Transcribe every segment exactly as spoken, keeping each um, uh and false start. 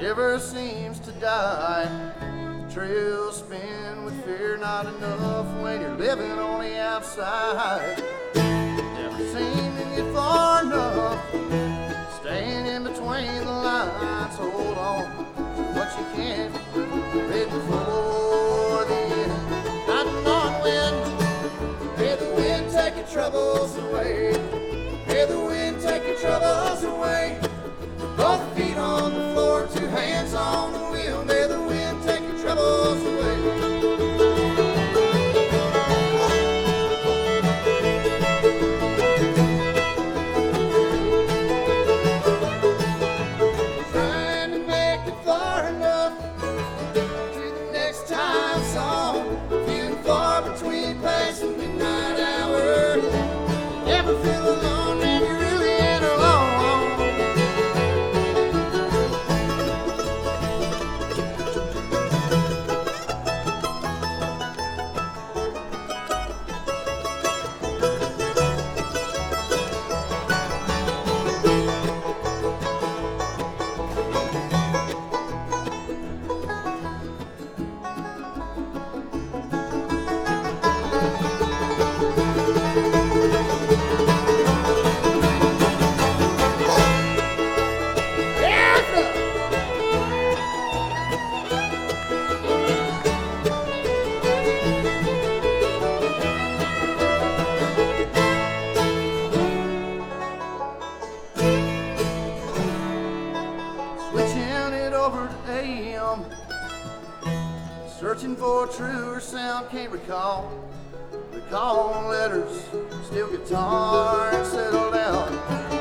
river seems to die. The trails spin with fear not enough when you're living on the outside. Never seem to get far enough, staying in between the lines. Hold on to what you can, heading for the end. Riding on wind, may the wind take your troubles away. May the wind take your troubles away. Both feet on the floor, two hands on the wheel. May the wind take your troubles away. Trying to make it far enough to the next time song. Few and far between passing midnight hour. Never feel alone when you really ain't alone. Switching it over to A M, searching for a truer sound, can't recall. Recall letters, steel guitar, and settle down.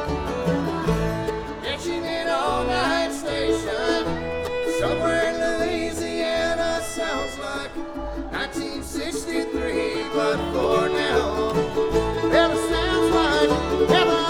Catching it all night station, somewhere in Louisiana, sounds like nineteen sixty-three, but for now, well, it sounds like heaven.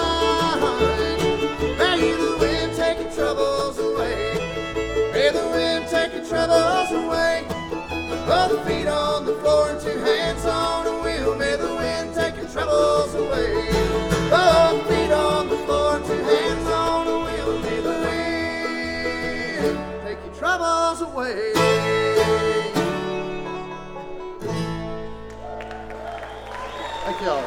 May the wind take your troubles away. May the wind take your troubles away. Both feet on the floor and two hands on the wheel. May the wind take your troubles away. Both feet on the floor and two hands on the wheel. May the wind take your troubles away. Thank y'all.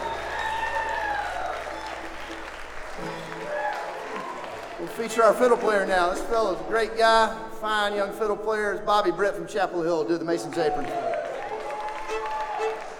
We'll feature our fiddle player now. This fellow's a great guy, fine young fiddle player. It's Bobby Brett from Chapel Hill. Do the Mason's Apron.